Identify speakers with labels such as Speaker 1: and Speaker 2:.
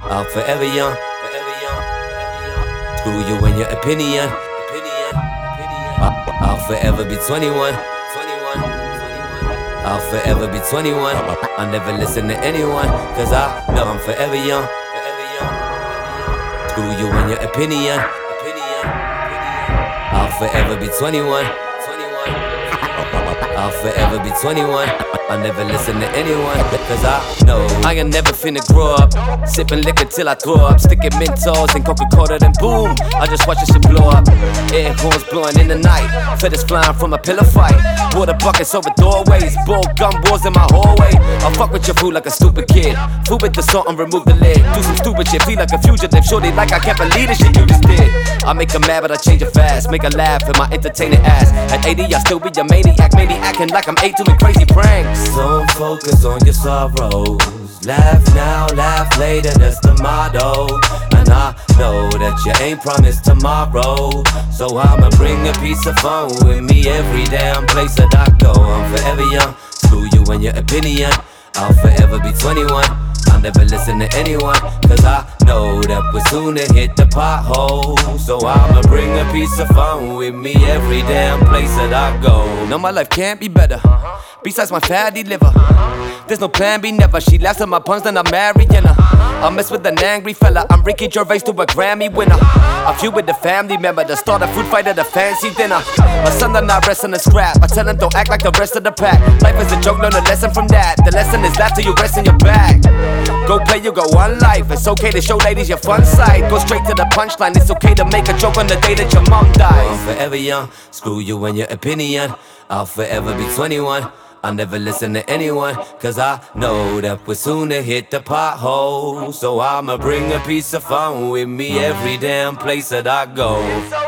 Speaker 1: I'll forever young. Screw you and your opinion. I'll forever be 21. I'll forever be 21. I'll never listen to anyone, cause I know I'm forever young. Screw you and your opinion. I'll forever be 21. I'll forever be 21. I'll never listen to anyone, cause I know I ain't never finna grow up. Sipping liquor till I throw up. Sticking Mentos and Coca-Cola, then boom, I just watch this shit blow up. Air horns blowing in the night. Feathers flying from a pillow fight. Water buckets over doorways. Bull gun wars in my hallway. I fuck with your food like a stupid kid. Food with the salt and remove the lid. Do some stupid shit, feel like a fugitive. Shorty like I can't believe the shit you just did. I make her mad but I change it fast. Make her laugh at my entertaining ass. At 80 I still be a maniac. Acting like I'm 8 doing crazy pranks. So focus on your sorrows. Laugh now, laugh later, that's the motto. And I know that you ain't promised tomorrow, so I'ma bring a piece of fun with me every damn place that I go. I'm forever young, screw you and your opinion. I'll forever be 21. I'll never listen to anyone, cause I know that we're soon to hit the pothole. So I'ma bring a piece of fun with me every damn place that I go. No, my life can't be better, besides my fatty liver. There's no plan B, never. She laughs at my puns, then I'm marrying her. I mess with an angry fella. I'm Ricky Gervais to a Grammy winner. I feud with the family member to start a food fight at a fancy dinner. My son that not resting a scrap. I tell him don't act like the rest of the pack. Life is a joke, learn a lesson from that. The lesson is laugh till you rest in your back. Go play, you go one life. It's okay to show ladies your fun side. Go straight to the punchline. It's okay to make a joke on the day that your mom dies. I'm forever young, screw you and your opinion. I'll forever be 21. I'll never listen to anyone, cause I know that we're soon to hit the pothole. So I'ma bring a piece of fun with me every damn place that I go.